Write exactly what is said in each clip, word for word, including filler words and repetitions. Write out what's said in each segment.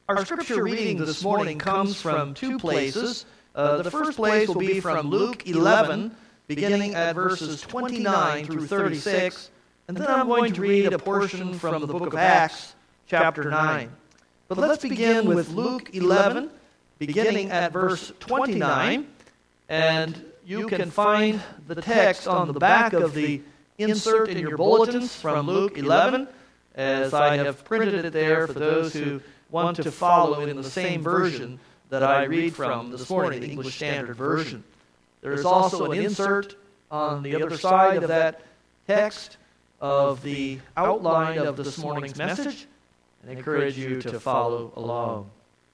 Our scripture reading this morning comes from two places. Uh, the first place will be from Luke eleven, beginning at verses twenty-nine through thirty-six, and then I'm going to read a portion from the book of Acts, chapter nine. But let's begin with Luke eleven, beginning at verse twenty-nine, and you can find the text on the back of the insert in your bulletins from Luke eleven, as I have printed it there for those who want to follow in the same version that I read from this morning, the English Standard Version. There is also an insert on the other side of that text of the outline of this morning's message, and I encourage you to follow along.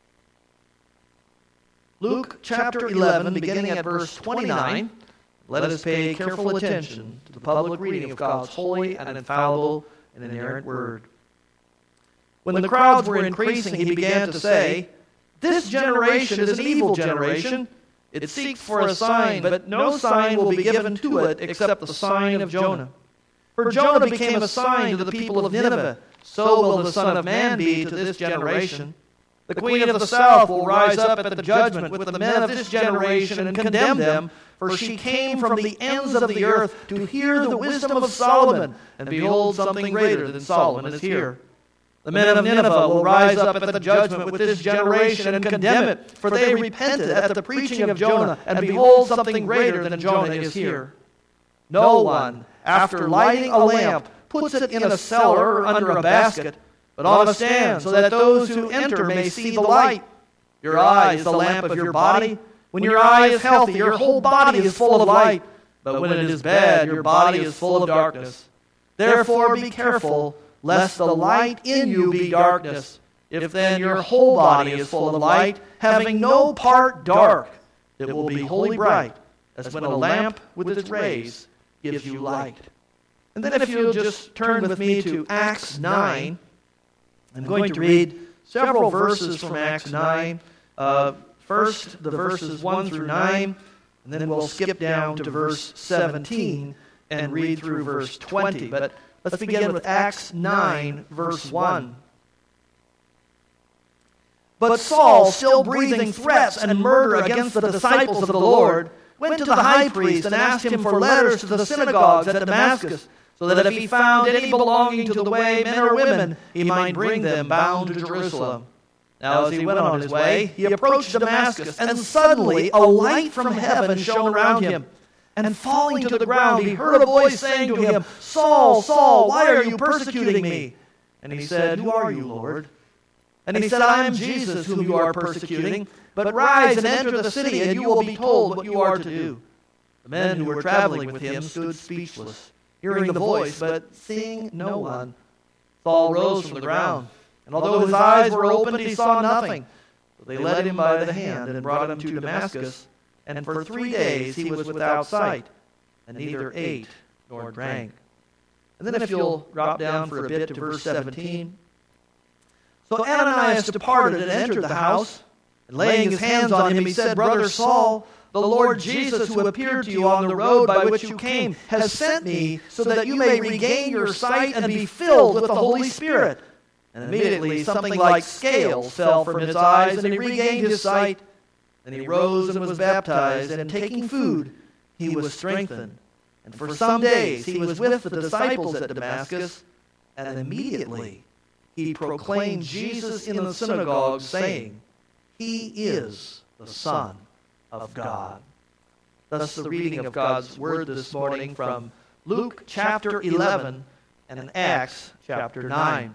Luke chapter eleven, beginning at verse twenty-nine, let us pay careful attention to the public reading of God's holy and infallible and inerrant word. When the crowds were increasing, he began to say, "This generation is an evil generation. It seeks for a sign, but no sign will be given to it except the sign of Jonah. For Jonah became a sign to the people of Nineveh, so will the Son of Man be to this generation. The queen of the south will rise up at the judgment with the men of this generation and condemn them, for she came from the ends of the earth to hear the wisdom of Solomon, and behold, something greater than Solomon is here. The men of Nineveh will rise up at the judgment with this generation and condemn it, for they repented at the preaching of Jonah, and behold, something greater than Jonah is here. No one, after lighting a lamp, puts it in a cellar or under a basket, but on a stand, so that those who enter may see the light. Your eye is the lamp of your body. When your eye is healthy, your whole body is full of light. But when it is bad, your body is full of darkness. Therefore be careful, lest the light in you be darkness. If then your whole body is full of light, having no part dark, it will be wholly bright, as when a lamp with its rays gives you light." And then if you'll just turn with me to Acts nine, I'm going to read several verses from Acts nine. Uh, first, the verses one through nine, and then we'll skip down to verse seventeen and read through verse twenty. But let's begin with Acts nine, verse one. "But Saul, still breathing threats and murder against the disciples of the Lord, went to the high priest and asked him for letters to the synagogues at Damascus, so that if he found any belonging to the way, men or women, he might bring them bound to Jerusalem. Now as he went on his way, he approached Damascus, and suddenly a light from heaven shone around him. And falling to the ground, he heard a voice saying to him, 'Saul, Saul, why are you persecuting me?' And he said, 'Who are you, Lord?' And he said, 'I am Jesus whom you are persecuting. But rise and enter the city, and you will be told what you are to do.' The men who were traveling with him stood speechless, hearing the voice, but seeing no one. Saul rose from the ground, and although his eyes were opened, he saw nothing. So they led him by the hand and brought him to Damascus. And for three days he was without sight, and neither ate nor drank." And then if you'll drop down for a bit to verse seventeen. "So Ananias departed and entered the house, and laying his hands on him, he said, 'Brother Saul, the Lord Jesus, who appeared to you on the road by which you came, has sent me so that you may regain your sight and be filled with the Holy Spirit.' And immediately something like scales fell from his eyes, and he regained his sight. Then he rose and was baptized, and taking food, he was strengthened. And for some days he was with the disciples at Damascus, and immediately he proclaimed Jesus in the synagogue, saying, 'He is the Son of God.'" Thus the reading of God's Word this morning from Luke chapter eleven and Acts chapter nine.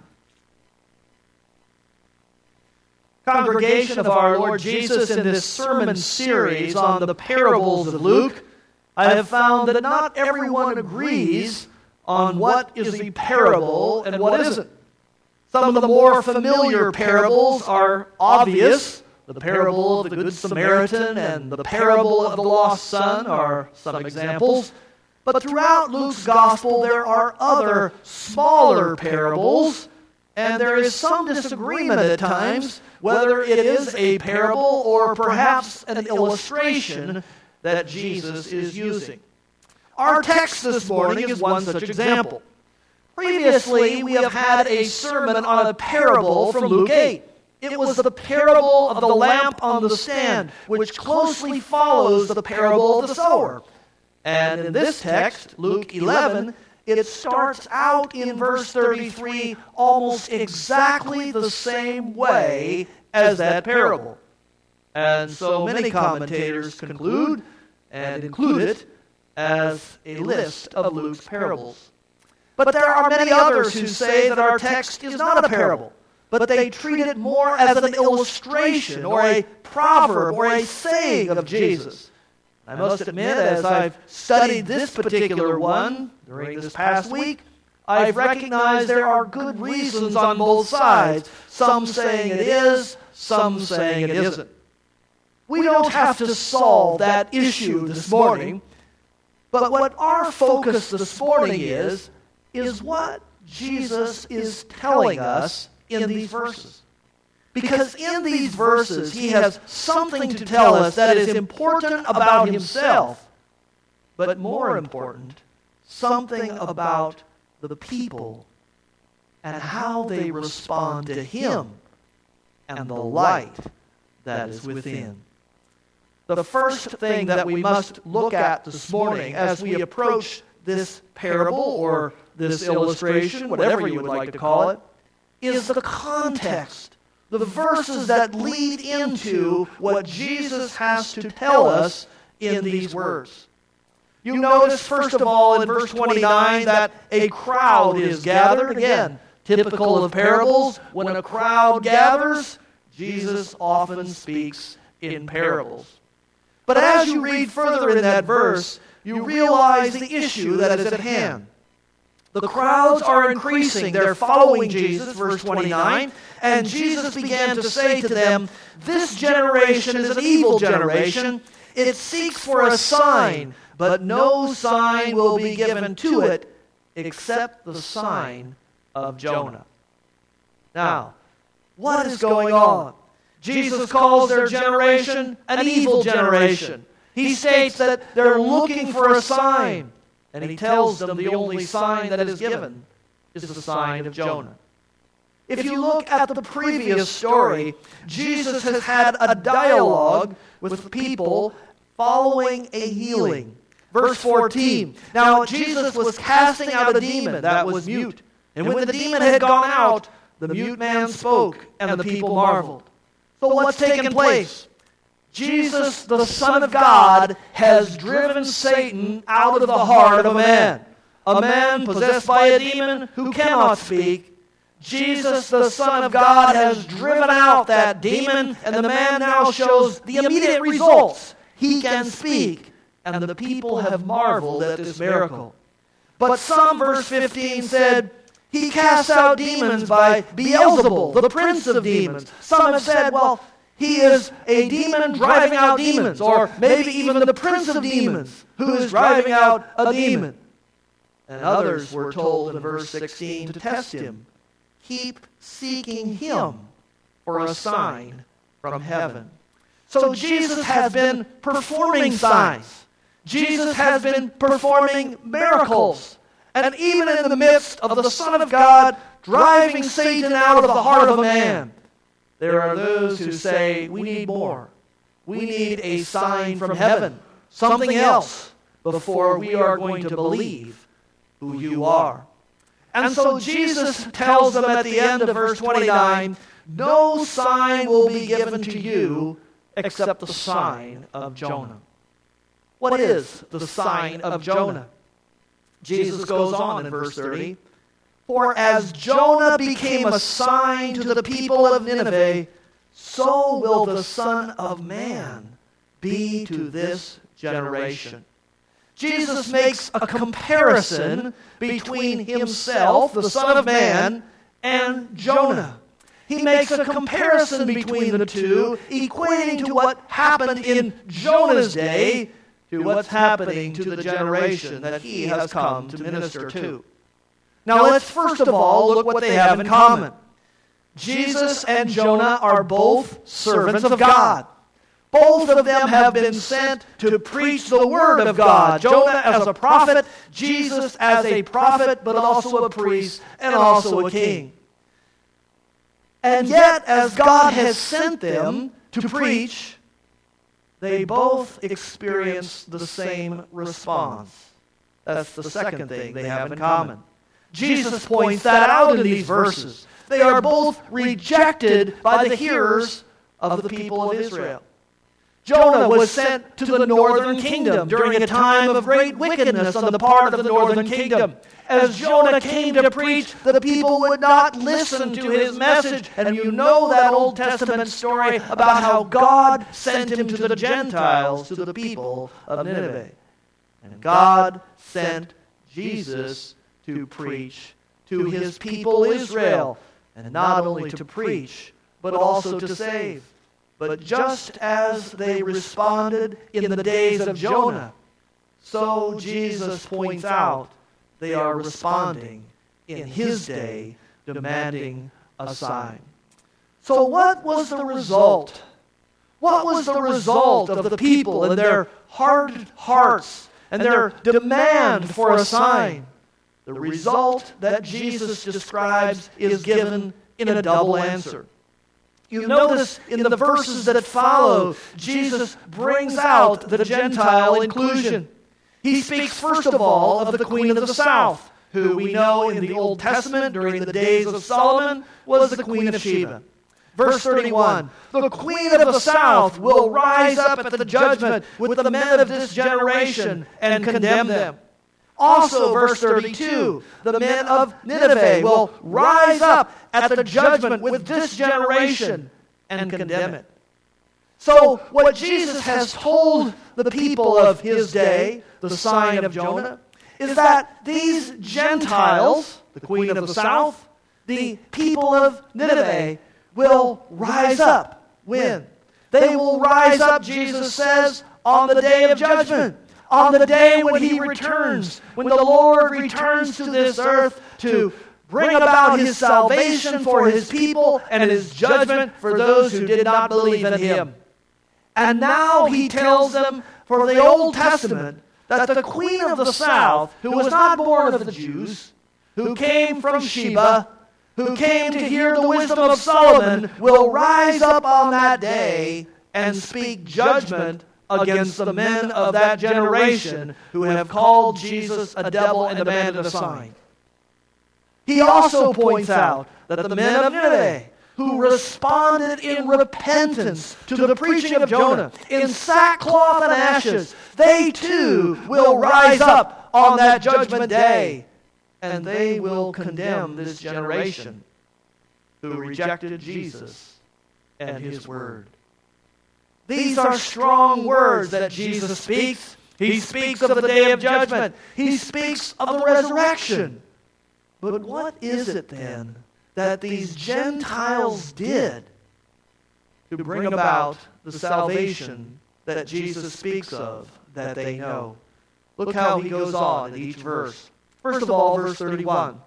Congregation of our Lord Jesus, in this sermon series on the parables of Luke, I have found that not everyone agrees on what is a parable and what isn't. Some of the more familiar parables are obvious. The parable of the Good Samaritan and the parable of the lost son are some examples. But throughout Luke's gospel, there are other smaller parables, and there is some disagreement at times whether it is a parable or perhaps an illustration that Jesus is using. Our text this morning is one such example. Previously, we have had a sermon on a parable from Luke eight. It was the parable of the lamp on the stand, which closely follows the parable of the sower. And in this text, Luke eleven, it starts out in verse thirty-three almost exactly the same way as that parable. And so many commentators conclude and include it as a list of Luke's parables. But there are many others who say that our text is not a parable, but they treat it more as an illustration or a proverb or a saying of Jesus. I must admit, as I've studied this particular one during this past week, I've recognized there are good reasons on both sides, some saying it is, some saying it isn't. We don't have to solve that issue this morning, but what our focus this morning is, is what Jesus is telling us in these verses. Because in these verses, he has something to tell us that is important about himself, but more important, something about the people and how they respond to him and the light that is within. The first thing that we must look at this morning as we approach this parable or this illustration, whatever you would like to call it, is the context. The verses that lead into what Jesus has to tell us in these words. You notice, first of all, in verse twenty-nine, that a crowd is gathered. Again, typical of parables, when a crowd gathers, Jesus often speaks in parables. But as you read further in that verse, you realize the issue that is at hand. The crowds are increasing. They're following Jesus, verse twenty-nine. And Jesus began to say to them, "This generation is an evil generation. It seeks for a sign, but no sign will be given to it except the sign of Jonah." Now, what is going on? Jesus calls their generation an evil generation. He states that they're looking for a sign. And he tells them the only sign that is given is the sign of Jonah. If you look at the previous story, Jesus has had a dialogue with people following a healing. Verse fourteen. Now Jesus was casting out a demon that was mute. And when the demon had gone out, the mute man spoke, and the people marveled. So what's taken place? Jesus, the Son of God, has driven Satan out of the heart of a man. A man possessed by a demon who cannot speak. Jesus, the Son of God, has driven out that demon, and the man now shows the immediate results. He can speak, and the people have marveled at this miracle. But some, verse fifteen, said, he casts out demons by Beelzebul, the prince of demons. Some have said, well, he is a demon driving out demons, or maybe even the prince of demons who is driving out a demon. And others were told in verse sixteen to test him. Keep seeking him for a sign from heaven. So Jesus has been performing signs. Jesus has been performing miracles. And even in the midst of the Son of God driving Satan out of the heart of a man, there are those who say, we need more. We need a sign from heaven, something else, before we are going to believe who you are. And so Jesus tells them at the end of verse twenty-nine, no sign will be given to you except the sign of Jonah. What is the sign of Jonah? Jesus goes on in verse thirty, for as Jonah became a sign to the people of Nineveh, so will the Son of Man be to this generation. Jesus makes a comparison between himself, the Son of Man, and Jonah. He makes a comparison between the two, equating to what happened in Jonah's day to what's happening to the generation that he has come to minister to. Now let's first of all look what they have in common. Jesus and Jonah are both servants of God. Both of them have been sent to preach the word of God. Jonah as a prophet, Jesus as a prophet, but also a priest and also a king. And yet, as God has sent them to preach, they both experience the same response. That's the second thing they have in common. Jesus points that out in these verses. They are both rejected by the hearers of the people of Israel. Jonah was sent to the northern kingdom during a time of great wickedness on the part of the northern kingdom. As Jonah came to preach, the people would not listen to his message. And you know that Old Testament story about how God sent him to the Gentiles, to the people of Nineveh. And God sent Jesus to preach to his people Israel. And not only to preach, but also to save. But just as they responded in the days of Jonah, so Jesus points out they are responding in his day, demanding a sign. So what was the result? What was the result of the people and their hard hearts and their demand for a sign? The result that Jesus describes is given in a double answer. You notice in the verses that follow, Jesus brings out the Gentile inclusion. He speaks first of all of the Queen of the South, who we know in the Old Testament during the days of Solomon was the Queen of Sheba. Verse thirty-one, the Queen of the South will rise up at the judgment with the men of this generation and condemn them. Also, verse thirty-two, the men of Nineveh will rise up at the judgment with this generation and condemn it. So, what Jesus has told the people of his day, the sign of Jonah, is that these Gentiles, the Queen of the South, the people of Nineveh, will rise up. When? They will rise up, Jesus says, on the day of judgment. On the day when he returns, when the Lord returns to this earth to bring about his salvation for his people and his judgment for those who did not believe in him. And now he tells them for the Old Testament that the Queen of the South, who was not born of the Jews, who came from Sheba, who came to hear the wisdom of Solomon, will rise up on that day and speak judgment against the men of that generation who have called Jesus a devil and demanded a sign. He also points out that the men of Nineveh, who responded in repentance to the preaching of Jonah, in sackcloth and ashes, they too will rise up on that judgment day, and they will condemn this generation who rejected Jesus and his word. These are strong words that Jesus speaks. He speaks of the day of judgment. He speaks of the resurrection. But what is it then that these Gentiles did to bring about the salvation that Jesus speaks of that they know? Look how he goes on in each verse. First of all, verse thirty-one.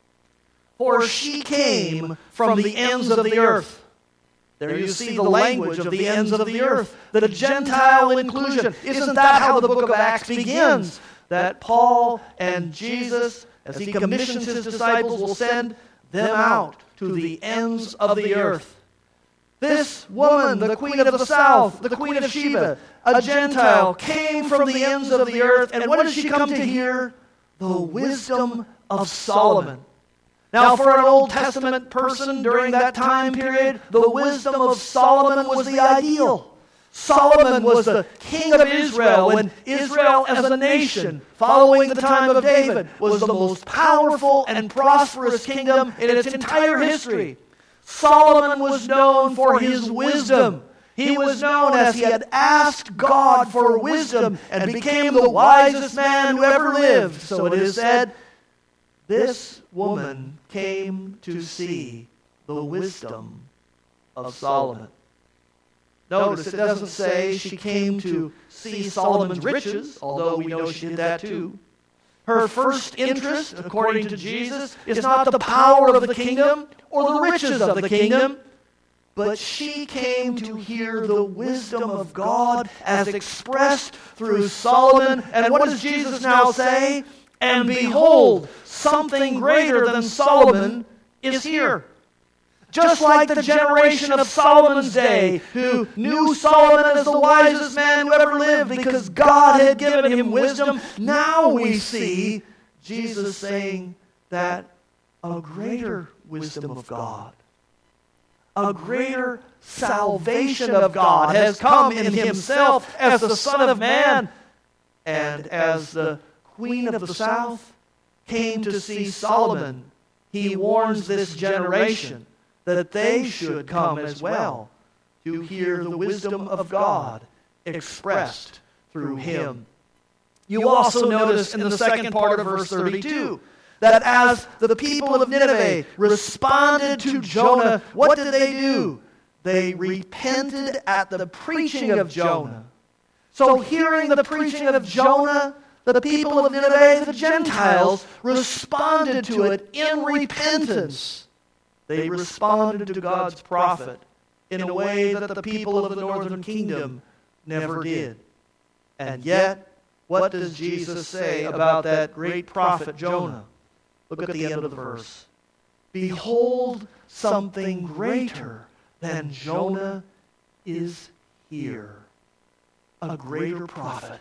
For she came from the ends of the earth. There you see the language of the ends of the earth, the Gentile inclusion. Isn't that how the book of Acts begins? That Paul and Jesus, as he commissions his disciples, will send them out to the ends of the earth. This woman, the Queen of the South, the Queen of Sheba, a Gentile, came from the ends of the earth. And what did she come to hear? The wisdom of Solomon. Now, for an Old Testament person during that time period, the wisdom of Solomon was the ideal. Solomon was the king of Israel when Israel as a nation, following the time of David, was the most powerful and prosperous kingdom in its entire history. Solomon was known for his wisdom. He was known as he had asked God for wisdom and became the wisest man who ever lived. So it is said, this woman came to see the wisdom of Solomon. Notice it doesn't say she came to see Solomon's riches, although we know she did that too. Her first interest, according to Jesus, is not the power of the kingdom or the riches of the kingdom, but she came to hear the wisdom of God as expressed through Solomon. And what does Jesus now say? And behold, something greater than Solomon is here. Just like the generation of Solomon's day, who knew Solomon as the wisest man who ever lived because God had given him wisdom, now we see Jesus saying that a greater wisdom of God, a greater salvation of God has come in himself as the Son of Man. And as the Queen of the South came to see Solomon, he warns this generation that they should come as well to hear the wisdom of God expressed through him. You also notice in the second part of verse thirty-two that as the people of Nineveh responded to Jonah, what did they do? They repented at the preaching of Jonah. So hearing the preaching of Jonah, the people of Nineveh, the Gentiles, responded to it in repentance. They responded to God's prophet in a way that the people of the northern kingdom never did. And yet, what does Jesus say about that great prophet Jonah? Look at the end of the verse. Behold, something greater than Jonah is here. A greater prophet.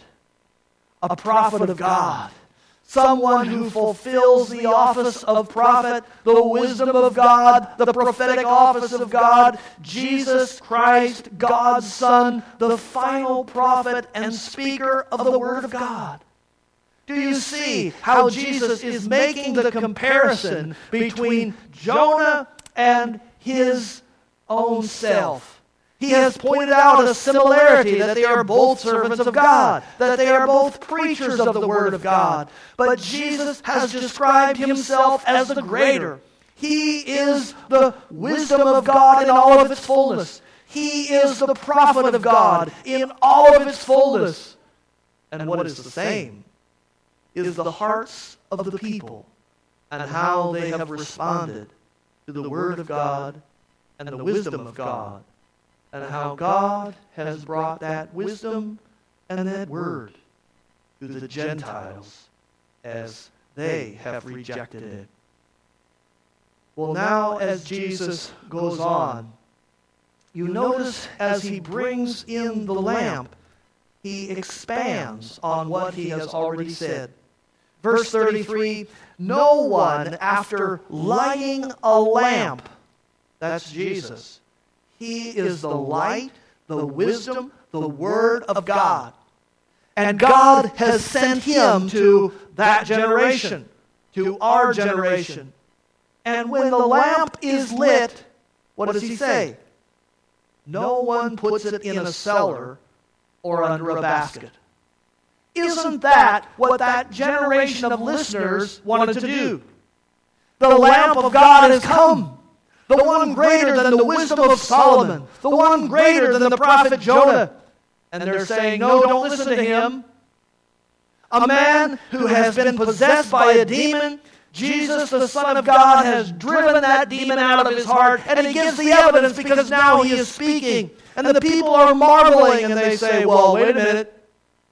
A prophet of God. Someone who fulfills the office of prophet, the wisdom of God, the prophetic office of God, Jesus Christ, God's Son, the final prophet and speaker of the Word of God. Do you see how Jesus is making the comparison between Jonah and his own self? He has pointed out a similarity, that they are both servants of God, that they are both preachers of the Word of God. But Jesus has described himself as the greater. He is the wisdom of God in all of its fullness. He is the prophet of God in all of its fullness. And what is the same is the hearts of the people and how they have responded to the Word of God and the wisdom of God, and how God has brought that wisdom and that word to the Gentiles as they have rejected it. Well, now as Jesus goes on, you notice as he brings in the lamp, he expands on what he has already said. Verse thirty-three, no one after lighting a lamp, that's Jesus. He is the light, the wisdom, the Word of God. And God has sent him to that generation, to our generation. And when the lamp is lit, what does he say? No one puts it in a cellar or under a basket. Isn't that what that generation of listeners wanted to do? The lamp of God has come. The one greater than the wisdom of Solomon. The one greater than the prophet Jonah. And they're saying, no, don't listen to him. A man who has been possessed by a demon, Jesus, the Son of God, has driven that demon out of his heart. And he gives the evidence because now he is speaking. And the people are marveling and they say, well, wait a minute.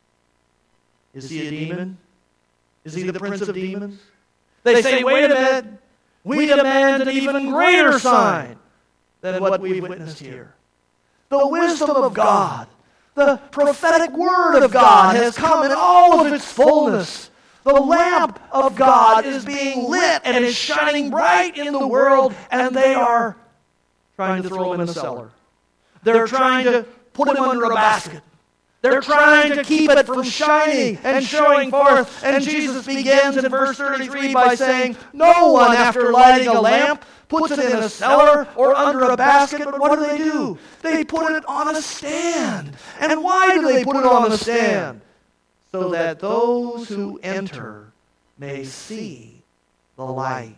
Is he a demon? Is he the prince of demons? They say, wait a minute. We demand an even greater sign than what we've witnessed here. The wisdom of God, the prophetic word of God has come in all of its fullness. The lamp of God is being lit and is shining bright in the world, and they are trying to throw him in a cellar. They're trying to put him under a basket. They're trying to keep it from shining and showing forth. And Jesus begins in verse thirty-three by saying, no one after lighting a lamp puts it in a cellar or under a basket, but what do they do? They put it on a stand. And why do they put it on a stand? So that those who enter may see the light.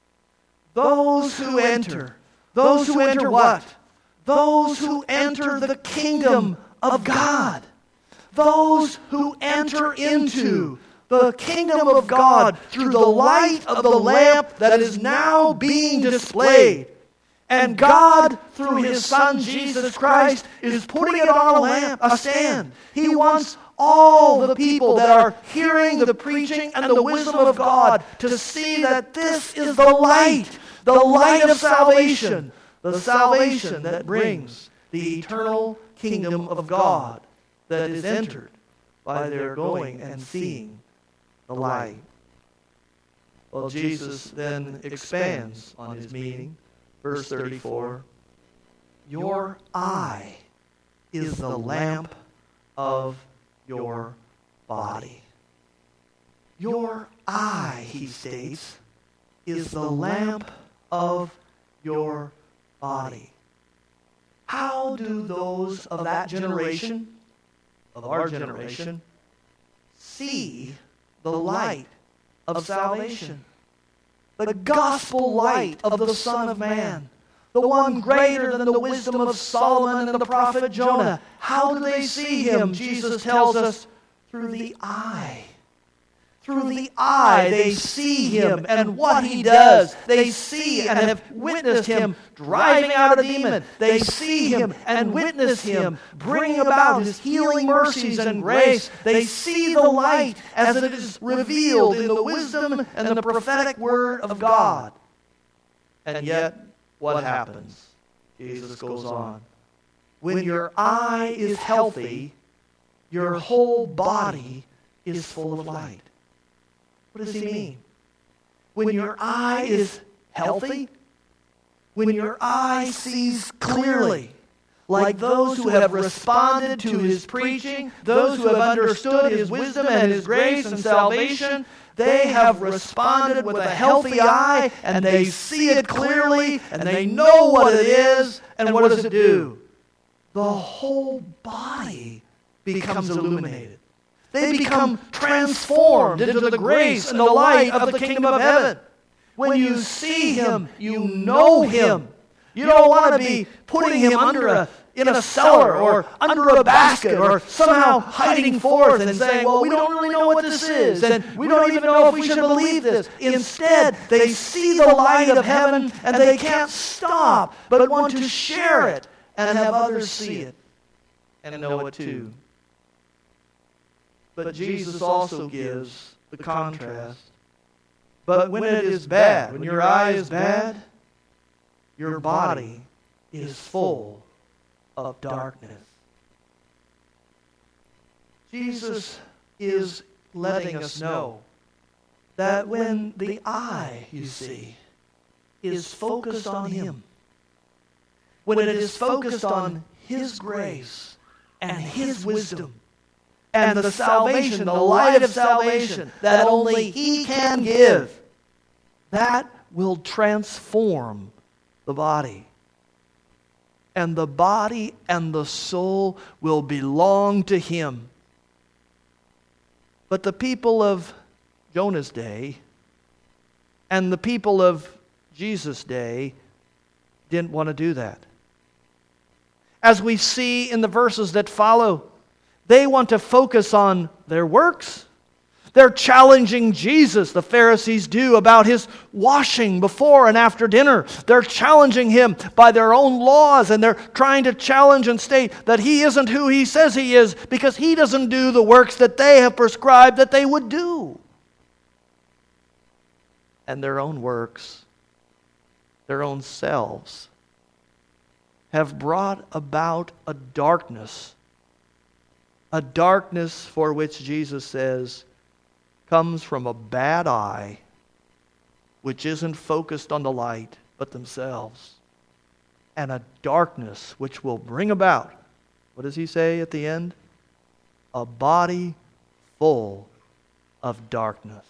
Those who enter. Those who enter what? Those who enter the kingdom of God. Those who enter into the kingdom of God through the light of the lamp that is now being displayed. And God, through his Son Jesus Christ, is putting it on a lamp, a stand. He wants all the people that are hearing the preaching and the wisdom of God to see that this is the light, the light of salvation, the salvation that brings the eternal kingdom of God that is entered by their going and seeing the light. Well, Jesus then expands on his meaning. Verse thirty-four, your eye is the lamp of your body. Your eye, he states, is the lamp of your body. How do those of that generation, of our generation, see the light of salvation? The gospel light of the Son of Man, the one greater than the wisdom of Solomon and the prophet Jonah. How do they see him? Jesus tells us, through the eye. Through the eye they see him and what he does. They see and have witnessed him driving out a demon. They see him and witness him bringing about his healing mercies and grace. They see the light as it is revealed in the wisdom and the prophetic word of God. And yet, what happens? Jesus goes on. When your eye is healthy, your whole body is full of light. What does he mean? When your eye is healthy, when your eye sees clearly, like those who have responded to his preaching, those who have understood his wisdom and his grace and salvation, they have responded with a healthy eye, and they see it clearly, and they know what it is, and what does it do? The whole body becomes illuminated. They become transformed into the grace and the light of the kingdom of heaven. When you see him, you know him. You don't want to be putting him under a, in a cellar or under a basket or somehow hiding forth and saying, well, we don't really know what this is, and we don't even know if we should believe this. Instead, they see the light of heaven and they can't stop but want to share it and have others see it and know it too. But Jesus also gives the contrast. But when it is bad, when your eye is bad, your body is full of darkness. Jesus is letting us know that when the eye, you see, is focused on him, when it is focused on his grace and his wisdom, and the salvation, the light of salvation that only he can give, that will transform the body. And the body and the soul will belong to him. But the people of Jonah's day and the people of Jesus' day didn't want to do that. As we see in the verses that follow, they want to focus on their works. They're challenging Jesus, the Pharisees do, about his washing before and after dinner. They're challenging him by their own laws, and they're trying to challenge and state that he isn't who he says he is because he doesn't do the works that they have prescribed that they would do. And their own works, their own selves, have brought about a darkness A darkness for which Jesus says comes from a bad eye, which isn't focused on the light, but themselves. And a darkness which will bring about, what does he say at the end? A body full of darkness.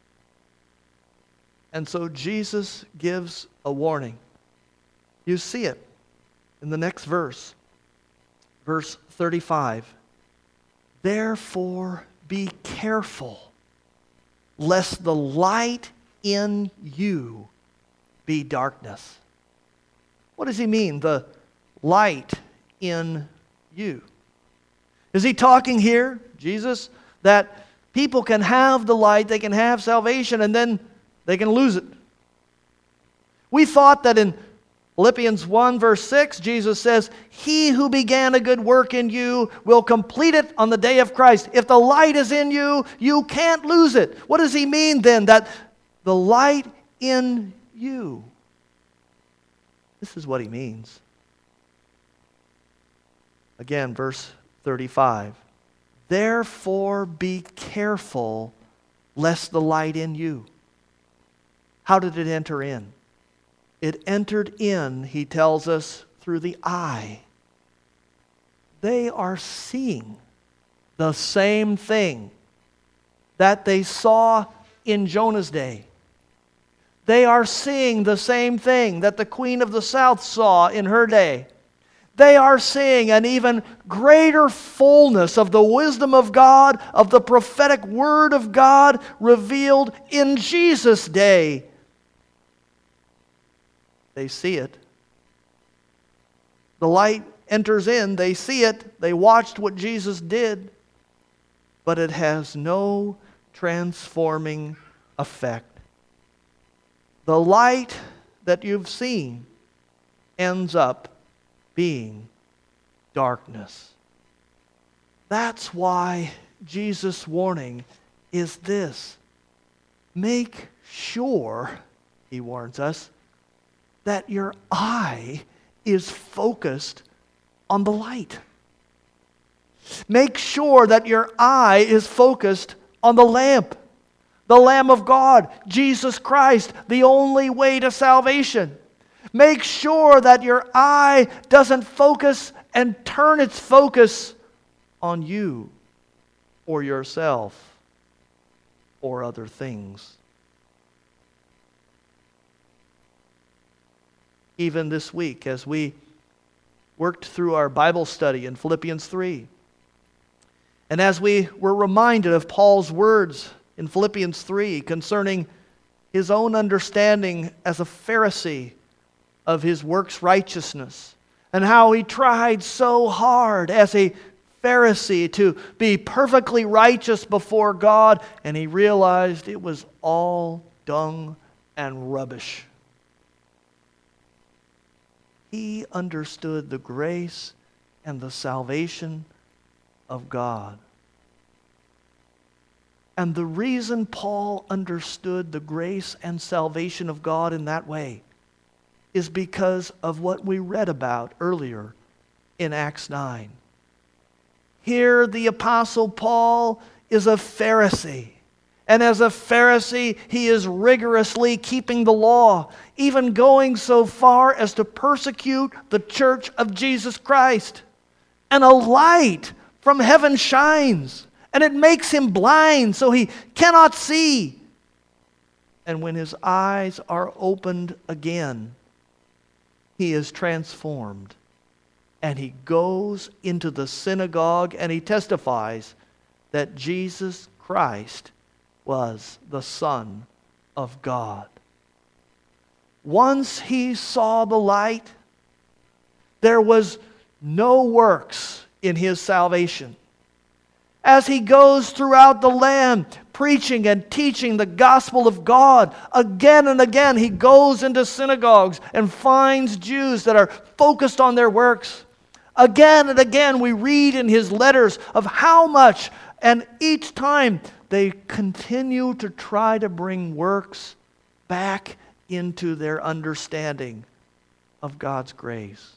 And so Jesus gives a warning. You see it in the next verse, verse thirty-five. Therefore, be careful, lest the light in you be darkness. What does he mean, the light in you? Is he talking here, Jesus, that people can have the light, they can have salvation, and then they can lose it? We thought that in Philippians one verse six, Jesus says, he who began a good work in you will complete it on the day of Christ. If the light is in you, you can't lose it. What does he mean then? That the light in you. This is what he means. Again, verse thirty-five. Therefore be careful lest the light in you. How did it enter in? It entered in, he tells us, through the eye. They are seeing the same thing that they saw in Jonah's day. They are seeing the same thing that the Queen of the South saw in her day. They are seeing an even greater fullness of the wisdom of God, of the prophetic word of God revealed in Jesus' day. They see it. The light enters in, they see it, they watched what Jesus did, but it has no transforming effect. The light that you've seen ends up being darkness. That's why Jesus' warning is this. Make sure, he warns us, that your eye is focused on the light. Make sure that your eye is focused on the lamp, the Lamb of God, Jesus Christ, the only way to salvation. Make sure that your eye doesn't focus and turn its focus on you or yourself or other things. Even this week, as we worked through our Bible study in Philippians three, and as we were reminded of Paul's words in Philippians three concerning his own understanding as a Pharisee of his works righteousness, and how he tried so hard as a Pharisee to be perfectly righteous before God, and he realized it was all dung and rubbish. He understood the grace and the salvation of God. And the reason Paul understood the grace and salvation of God in that way is because of what we read about earlier in Acts nine. Here the Apostle Paul is a Pharisee. And as a Pharisee, he is rigorously keeping the law, even going so far as to persecute the church of Jesus Christ. And a light from heaven shines, and it makes him blind so he cannot see. And when his eyes are opened again, he is transformed. And he goes into the synagogue and he testifies that Jesus Christ was the Son of God. Once he saw the light, there was no works in his salvation. As he goes throughout the land, preaching and teaching the gospel of God, again and again he goes into synagogues and finds Jews that are focused on their works. Again and again we read in his letters of how much, and each time they continue to try to bring works back into their understanding of God's grace.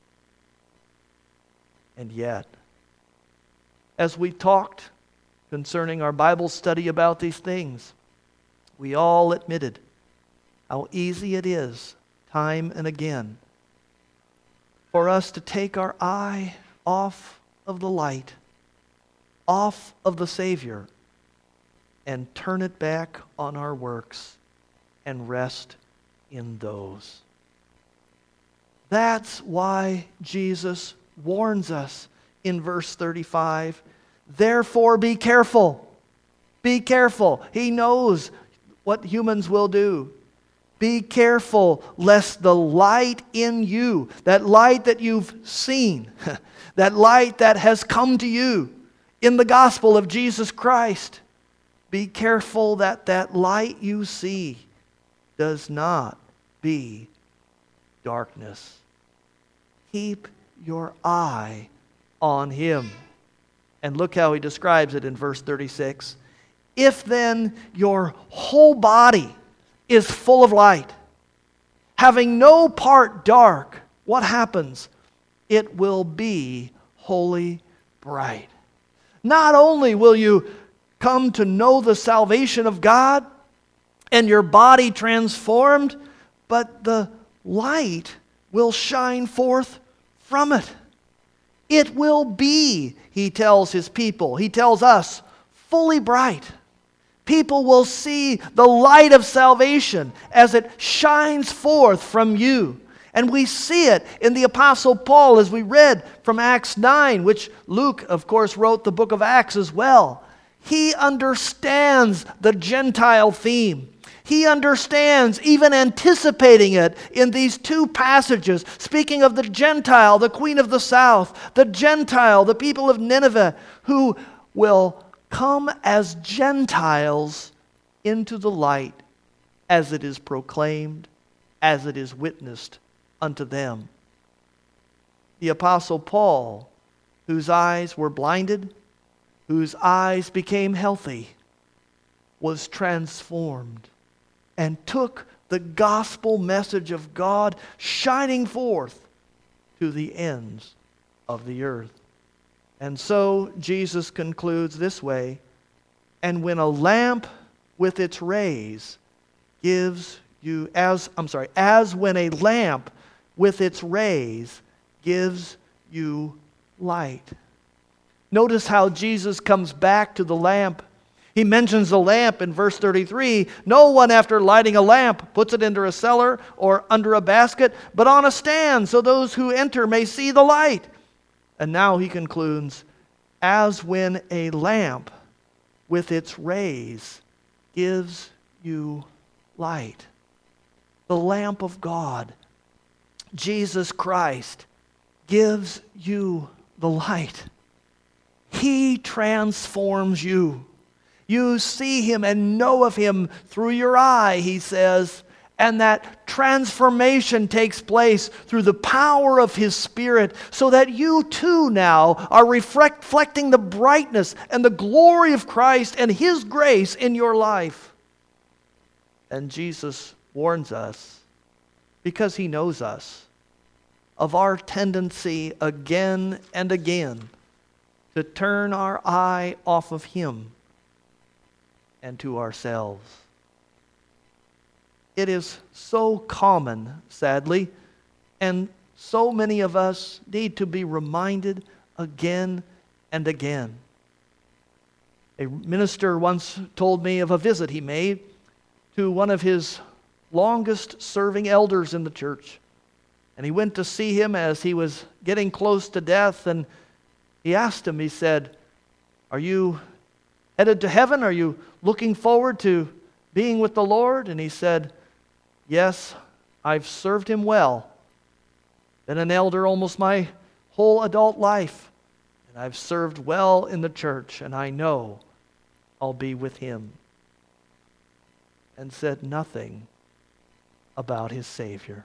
And yet, as we talked concerning our Bible study about these things, we all admitted how easy it is, time and again, for us to take our eye off of the light, off of the Savior, and turn it back on our works and rest in those. That's why Jesus warns us in verse thirty-five, therefore be careful. Be careful. He knows what humans will do. Be careful lest the light in you, that light that you've seen, that light that has come to you in the gospel of Jesus Christ, be careful that that light you see does not be darkness. Keep your eye on him. And look how he describes it in verse thirty-six. If then your whole body is full of light, having no part dark, what happens? It will be wholly bright. Not only will you come to know the salvation of God and your body transformed, but the light will shine forth from it. It will be, he tells his people, he tells us, fully bright. People will see the light of salvation as it shines forth from you. And we see it in the Apostle Paul as we read from Acts nine, which Luke, of course, wrote the book of Acts as well. He understands the Gentile theme. He understands, even anticipating it in these two passages, speaking of the Gentile, the queen of the south, the Gentile, the people of Nineveh, who will come as Gentiles into the light as it is proclaimed, as it is witnessed unto them. The Apostle Paul, whose eyes were blinded, whose eyes became healthy, was transformed and took the gospel message of God shining forth to the ends of the earth. And so Jesus concludes this way, and when a lamp with its rays gives you, as, I'm sorry, as when a lamp with its rays gives you light. Notice how Jesus comes back to the lamp. He mentions the lamp in verse thirty-three. No one, after lighting a lamp, puts it into a cellar or under a basket, but on a stand, so those who enter may see the light. And now he concludes, as when a lamp with its rays gives you light. The lamp of God, Jesus Christ, gives you the light. He transforms you. You see him and know of him through your eye, he says, and that transformation takes place through the power of his Spirit, so that you too now are reflecting the brightness and the glory of Christ and his grace in your life. And Jesus warns us, because he knows us, of our tendency again and again to turn our eye off of him and to ourselves. It is so common, sadly, and so many of us need to be reminded again and again. A minister once told me of a visit he made to one of his longest serving elders in the church. And he went to see him as he was getting close to death, and he asked him, he said, "Are you headed to heaven? Are you looking forward to being with the Lord?" And he said, "Yes, I've served him well. Been an elder almost my whole adult life, and I've served well in the church, and I know I'll be with him." And said nothing about his Savior.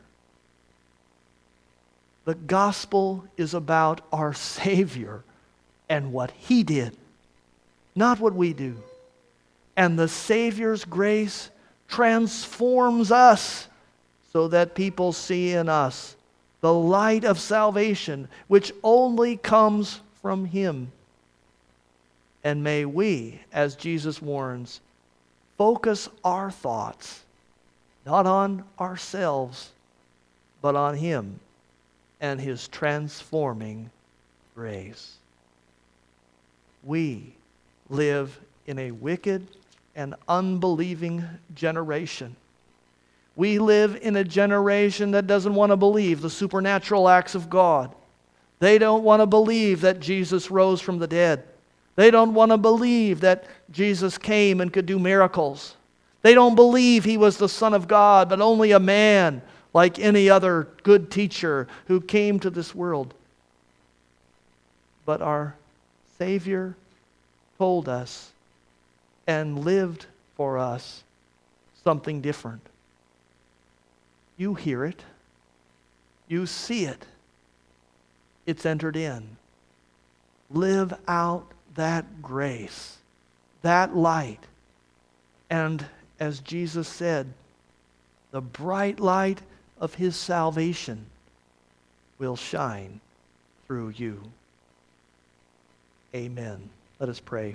The gospel is about our Savior and what he did, not what we do. And the Savior's grace transforms us so that people see in us the light of salvation, which only comes from him. And may we, as Jesus warns, focus our thoughts not on ourselves, but on him and his transforming grace. We live in a wicked and unbelieving generation. We live in a generation that doesn't want to believe the supernatural acts of God. They don't want to believe that Jesus rose from the dead. They don't want to believe that Jesus came and could do miracles. They don't believe he was the Son of God, but only a man like any other good teacher who came to this world. But our Savior told us and lived for us something different. You hear it. You see it. It's entered in. Live out that grace, that light. And as Jesus said, the bright light of his salvation will shine through you. Amen. Let us pray.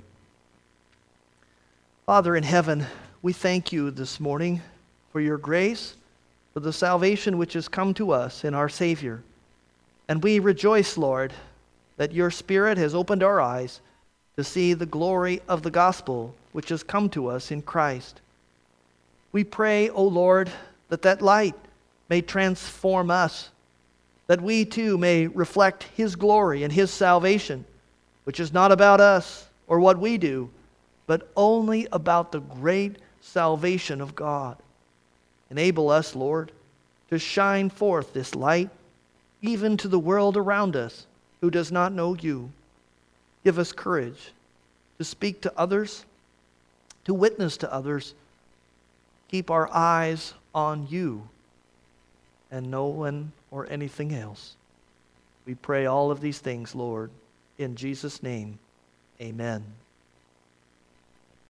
Father in heaven, we thank you this morning for your grace, for the salvation which has come to us in our Savior. And we rejoice, Lord, that your Spirit has opened our eyes to see the glory of the gospel which has come to us in Christ. We pray, O Lord, that that light may transform us, that we too may reflect his glory and his salvation, which is not about us or what we do, but only about the great salvation of God. Enable us, Lord, to shine forth this light even to the world around us who does not know you. Give us courage to speak to others, to witness to others. Keep our eyes on you and no one or anything else. We pray all of these things, Lord, in Jesus' name. Amen.